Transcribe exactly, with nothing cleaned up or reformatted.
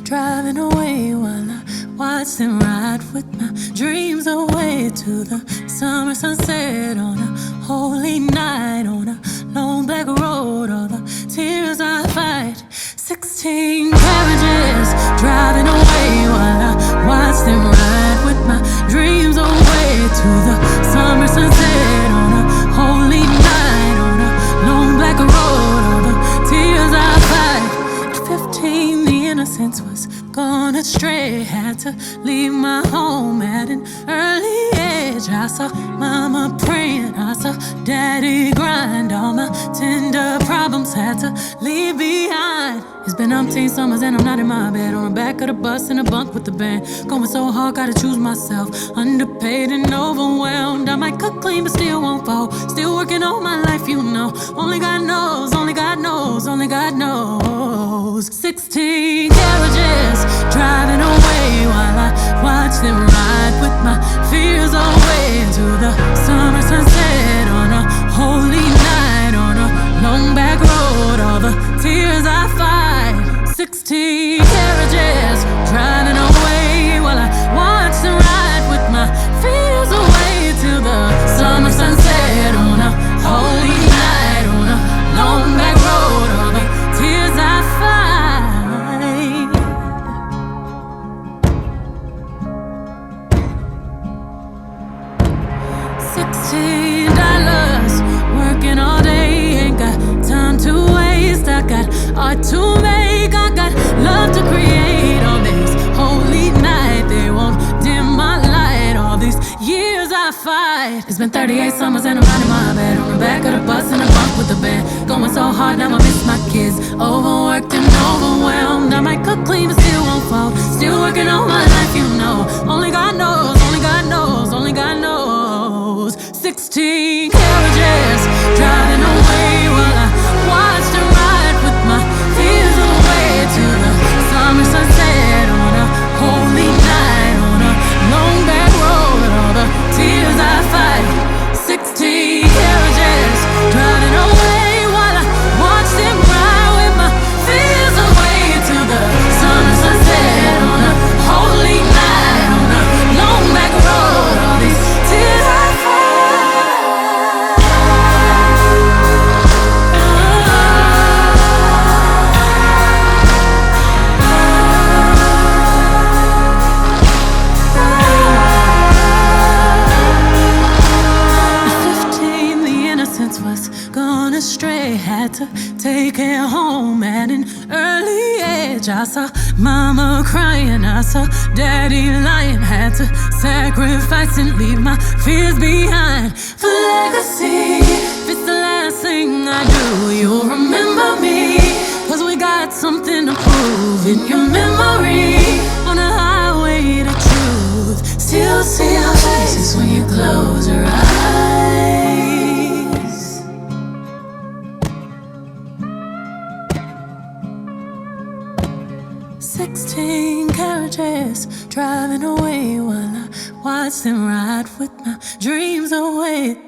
driving away while I watch them ride with my dreams away to the summer sunset on a holy night on a long black road. All the tears I fight, sixteen carriages driving away while I watch them ride with my dreams away to the summer sunset on a holy night on a long black road. All the tears I fight. At fifteen, the innocence was gone astray. Had to leave my home at an early age. I saw mama praying, I saw daddy grind. All my tender problems had to leave behind. It's been umpteen summers and I'm not in my bed, on the back of the bus in a bunk with the band. Going so hard, gotta choose myself. Underpaid and overwhelmed. I might cook clean but still won't fall. Still working all my life, you know. Only God knows, only God knows, only God knows. Sixteen carriages driving away while I watch them ride with my fears away to the summer sunset on a holy night on a long back road. All the tears I fight, sixteen carriages driving away while I watch them ride with my fears away to the summer sunset on a holy night on a long back road. All the tears I fight. Sixteen dollars, working all day, ain't got time to waste. I got art to make, I got love to create. On this holy night, they won't dim my light. All these years I fight. It's been thirty-eight summers and I'm not in my bed, on the back of the bus in a bunk with the band. Going so hard, now I miss my kids. Overworked and overwhelmed. I might cook clean but still won't fall. Still working all my life, you know. Only God knows, only God knows, only God knows. Sixteen carriages driving away while I watch them ride with my fears away to the summer sunset on a holy night on a long back road. All the tears I fight, sixteen carriages driving away while I watch them ride with my fears away to the summer sunset on a holy night on a long back road. All these tears I was gone astray, had to take it home at an early age. I saw mama crying, I saw daddy lying. Had to sacrifice and leave my fears behind for legacy. If it's the last thing I do, you'll remember me, cause we got something to prove in your memory. On a highway to truth, still see our faces when you close your eyes. Sixteen carriages driving away while I watch them ride with my dreams away.